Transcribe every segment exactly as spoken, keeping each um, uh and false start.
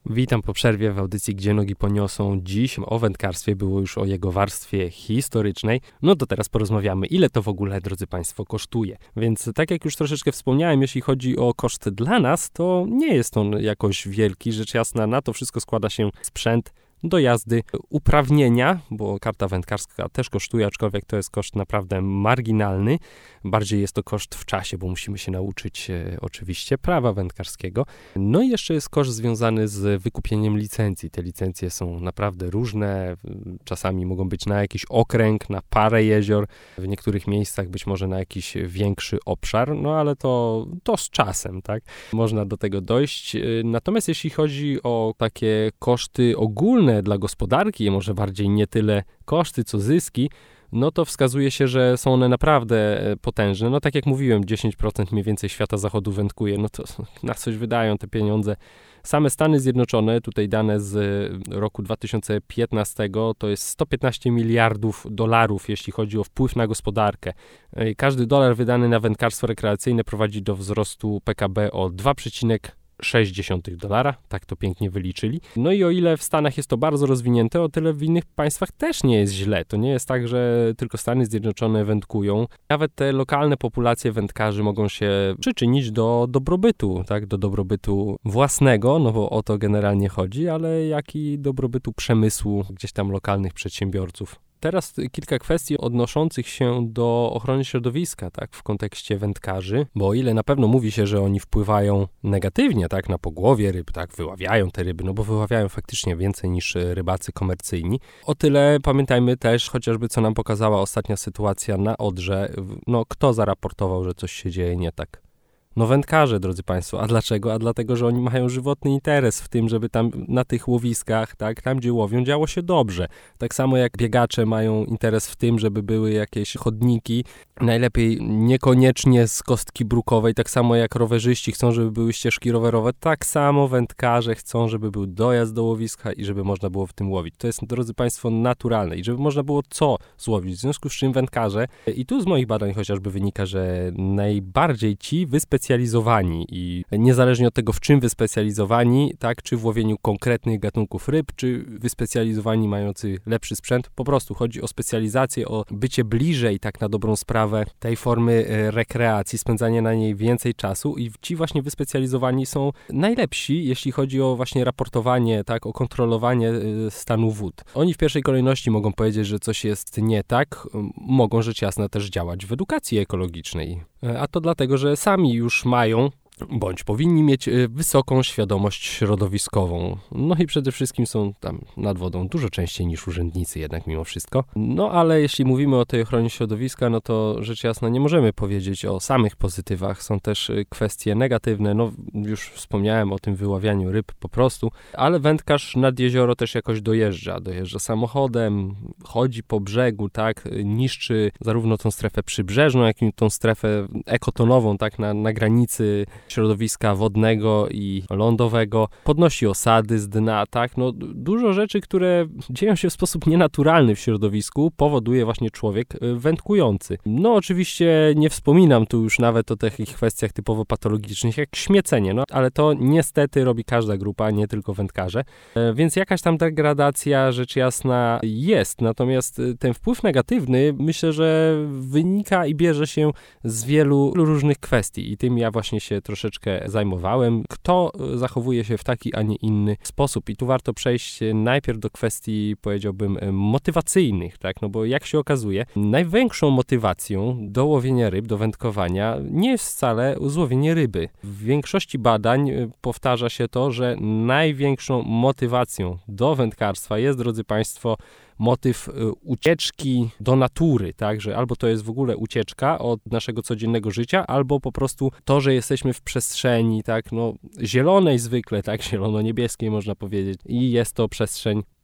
Witam po przerwie w audycji Gdzie Nogi Poniosą. Dziś o wędkarstwie, było już o jego warstwie historycznej. No to teraz porozmawiamy, ile to w ogóle, drodzy Państwo, kosztuje. Więc tak jak już troszeczkę wspomniałem, jeśli chodzi o koszt dla nas, to nie jest on jakoś wielki. Rzecz jasna, na to wszystko składa się sprzęt do jazdy, uprawnienia, bo karta wędkarska też kosztuje, aczkolwiek to jest koszt naprawdę marginalny. Bardziej jest to koszt w czasie, bo musimy się nauczyć e, oczywiście prawa wędkarskiego. No i jeszcze jest koszt związany z wykupieniem licencji. Te licencje są naprawdę różne. Czasami mogą być na jakiś okręg, na parę jezior, w niektórych miejscach być może na jakiś większy obszar, no ale to, to z czasem, tak? Można do tego dojść. Natomiast jeśli chodzi o takie koszty ogólne dla gospodarki, może bardziej nie tyle koszty, co zyski, no to wskazuje się, że są one naprawdę potężne. No tak jak mówiłem, dziesięć procent mniej więcej świata zachodu wędkuje, no to na coś wydają te pieniądze. Same Stany Zjednoczone, tutaj dane z roku dwa tysiące piętnastego, to jest sto piętnaście miliardów dolarów, jeśli chodzi o wpływ na gospodarkę. Każdy dolar wydany na wędkarstwo rekreacyjne prowadzi do wzrostu P K B o dwa przecinek sześć dolara, tak to pięknie wyliczyli. No i o ile w Stanach jest to bardzo rozwinięte, o tyle w innych państwach też nie jest źle. To nie jest tak, że tylko Stany Zjednoczone wędkują. Nawet te lokalne populacje wędkarzy mogą się przyczynić do dobrobytu, tak, do dobrobytu własnego, no bo o to generalnie chodzi, ale jak i dobrobytu przemysłu gdzieś tam lokalnych przedsiębiorców. Teraz kilka kwestii odnoszących się do ochrony środowiska, tak, w kontekście wędkarzy, bo o ile na pewno mówi się, że oni wpływają negatywnie, tak, na pogłowie ryb, tak, wyławiają te ryby, no bo wyławiają faktycznie więcej niż rybacy komercyjni, o tyle pamiętajmy też, chociażby co nam pokazała ostatnia sytuacja na Odrze, no kto zaraportował, że coś się dzieje nie tak? No wędkarze, drodzy Państwo. A dlaczego? A dlatego, że oni mają żywotny interes w tym, żeby tam na tych łowiskach, tak, tam gdzie łowią, działo się dobrze. Tak samo jak biegacze mają interes w tym, żeby były jakieś chodniki, najlepiej niekoniecznie z kostki brukowej, tak samo jak rowerzyści chcą, żeby były ścieżki rowerowe, tak samo wędkarze chcą, żeby był dojazd do łowiska i żeby można było w tym łowić. To jest, drodzy Państwo, naturalne i żeby można było co złowić. W związku z czym wędkarze, i tu z moich badań chociażby wynika, że najbardziej ci wyspecjalizowani specjalizowani i niezależnie od tego, w czym wyspecjalizowani, tak, czy w łowieniu konkretnych gatunków ryb, czy wyspecjalizowani mający lepszy sprzęt, po prostu chodzi o specjalizację, o bycie bliżej, tak na dobrą sprawę, tej formy rekreacji, spędzanie na niej więcej czasu i ci właśnie wyspecjalizowani są najlepsi, jeśli chodzi o właśnie raportowanie, tak, o kontrolowanie stanu wód. Oni w pierwszej kolejności mogą powiedzieć, że coś jest nie tak, mogą rzecz jasna też działać w edukacji ekologicznej, a to dlatego, że sami już mają, bądź powinni mieć wysoką świadomość środowiskową. No i przede wszystkim są tam nad wodą dużo częściej niż urzędnicy jednak mimo wszystko. No ale jeśli mówimy o tej ochronie środowiska, no to rzecz jasna nie możemy powiedzieć o samych pozytywach. Są też kwestie negatywne. No już wspomniałem o tym wyławianiu ryb po prostu, ale wędkarz nad jezioro też jakoś dojeżdża. Dojeżdża samochodem, chodzi po brzegu, tak, niszczy zarówno tą strefę przybrzeżną, jak i tą strefę ekotonową, tak, na, na granicy środowiska wodnego i lądowego, podnosi osady z dna, tak, no dużo rzeczy, które dzieją się w sposób nienaturalny w środowisku, powoduje właśnie człowiek wędkujący. No oczywiście nie wspominam tu już nawet o takich kwestiach typowo patologicznych jak śmiecenie, no ale to niestety robi każda grupa, nie tylko wędkarze, e, więc jakaś tam degradacja rzecz jasna jest, natomiast ten wpływ negatywny myślę, że wynika i bierze się z wielu różnych kwestii i tym ja właśnie się troszeczkę zajmowałem, kto zachowuje się w taki, a nie inny sposób. I tu warto przejść najpierw do kwestii, powiedziałbym, motywacyjnych, tak? No bo jak się okazuje, największą motywacją do łowienia ryb, do wędkowania nie jest wcale złowienie ryby. W większości badań powtarza się to, że największą motywacją do wędkarstwa jest, drodzy Państwo, motyw ucieczki do natury, tak, że albo to jest w ogóle ucieczka od naszego codziennego życia, albo po prostu to, że jesteśmy w przestrzeni, tak, no, zielonej zwykle, tak, zielono-niebieskiej można powiedzieć i jest to przestrzeń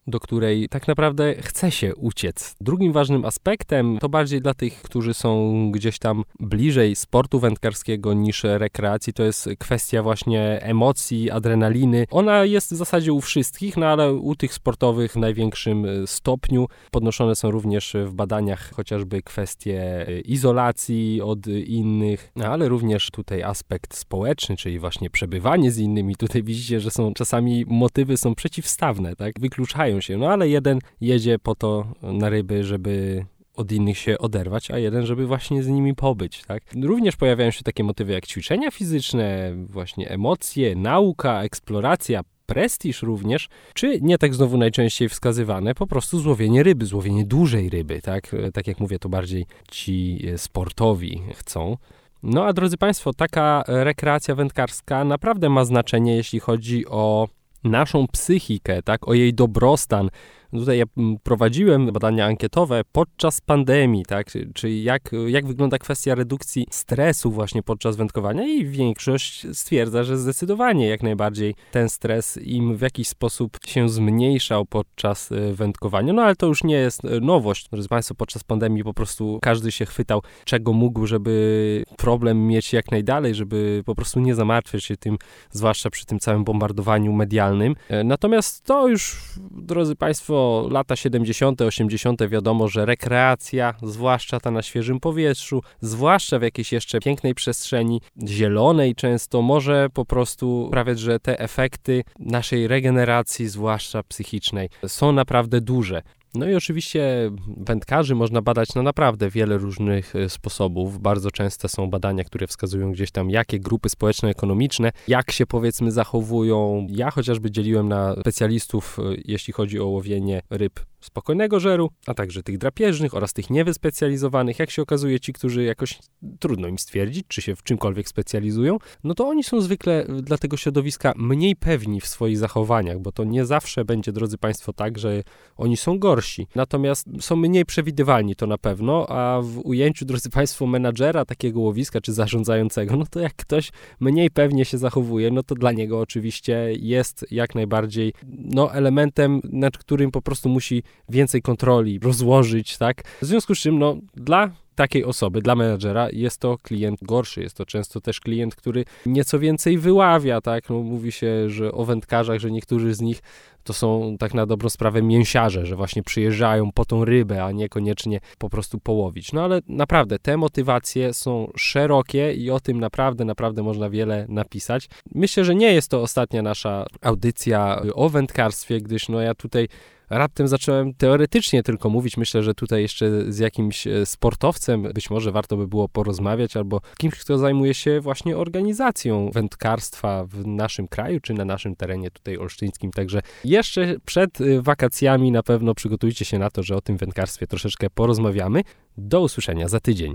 do której tak naprawdę chce się uciec. Drugim ważnym aspektem, to bardziej dla tych, którzy są gdzieś tam bliżej sportu wędkarskiego niż rekreacji, to jest kwestia właśnie emocji, adrenaliny. Ona jest w zasadzie u wszystkich, no ale u tych sportowych w największym stopniu. Podnoszone są również w badaniach chociażby kwestie izolacji od innych, no ale również tutaj aspekt społeczny, czyli właśnie przebywanie z innymi. Tutaj widzicie, że są czasami motywy są przeciwstawne, tak? Wykluczają się, no ale jeden jedzie po to na ryby, żeby od innych się oderwać, a jeden, żeby właśnie z nimi pobyć, tak? Również pojawiają się takie motywy jak ćwiczenia fizyczne, właśnie emocje, nauka, eksploracja, prestiż również, czy nie tak znowu najczęściej wskazywane, po prostu złowienie ryby, złowienie dużej ryby, tak? Tak jak mówię, to bardziej ci sportowi chcą. No a drodzy Państwo, taka rekreacja wędkarska naprawdę ma znaczenie, jeśli chodzi o naszą psychikę, tak? O jej dobrostan. Tutaj ja prowadziłem badania ankietowe podczas pandemii, tak, czyli jak, jak wygląda kwestia redukcji stresu właśnie podczas wędkowania i większość stwierdza, że zdecydowanie jak najbardziej ten stres im w jakiś sposób się zmniejszał podczas wędkowania, no ale to już nie jest nowość. Drodzy Państwo, podczas pandemii po prostu każdy się chwytał, czego mógł, żeby problem mieć jak najdalej, żeby po prostu nie zamartwiać się tym, zwłaszcza przy tym całym bombardowaniu medialnym. Natomiast to już, drodzy Państwo, lata siedemdziesiąte, osiemdziesiąte wiadomo, że rekreacja, zwłaszcza ta na świeżym powietrzu, zwłaszcza w jakiejś jeszcze pięknej przestrzeni, zielonej często, może po prostu sprawiać, że te efekty naszej regeneracji, zwłaszcza psychicznej, są naprawdę duże. No i oczywiście wędkarzy można badać na naprawdę wiele różnych sposobów. Bardzo częste są badania, które wskazują gdzieś tam, jakie grupy społeczno-ekonomiczne, jak się powiedzmy zachowują. Ja chociażby dzieliłem na specjalistów, jeśli chodzi o łowienie ryb spokojnego żeru, a także tych drapieżnych oraz tych niewyspecjalizowanych. Jak się okazuje, ci, którzy jakoś trudno im stwierdzić, czy się w czymkolwiek specjalizują, no to oni są zwykle dla tego środowiska mniej pewni w swoich zachowaniach, bo to nie zawsze będzie, drodzy Państwo, tak, że oni są gorsi. Natomiast są mniej przewidywalni, to na pewno, a w ujęciu, drodzy Państwo, menadżera takiego łowiska, czy zarządzającego, no to jak ktoś mniej pewnie się zachowuje, no to dla niego oczywiście jest jak najbardziej no, elementem, nad którym po prostu musi więcej kontroli rozłożyć, tak? W związku z czym, no, dla takiej osoby, dla menadżera jest to klient gorszy, jest to często też klient, który nieco więcej wyławia, tak? No, mówi się, że o wędkarzach, że niektórzy z nich to są tak na dobrą sprawę mięsiarze, że właśnie przyjeżdżają po tą rybę, a niekoniecznie po prostu połowić. No ale naprawdę te motywacje są szerokie i o tym naprawdę, naprawdę można wiele napisać. Myślę, że nie jest to ostatnia nasza audycja o wędkarstwie, gdyż no ja tutaj raptem zacząłem teoretycznie tylko mówić. Myślę, że tutaj jeszcze z jakimś sportowcem być może warto by było porozmawiać, albo kimś, kto zajmuje się właśnie organizacją wędkarstwa w naszym kraju, czy na naszym terenie tutaj olsztyńskim. Także jeszcze przed wakacjami na pewno przygotujcie się na to, że o tym wędkarstwie troszeczkę porozmawiamy. Do usłyszenia za tydzień.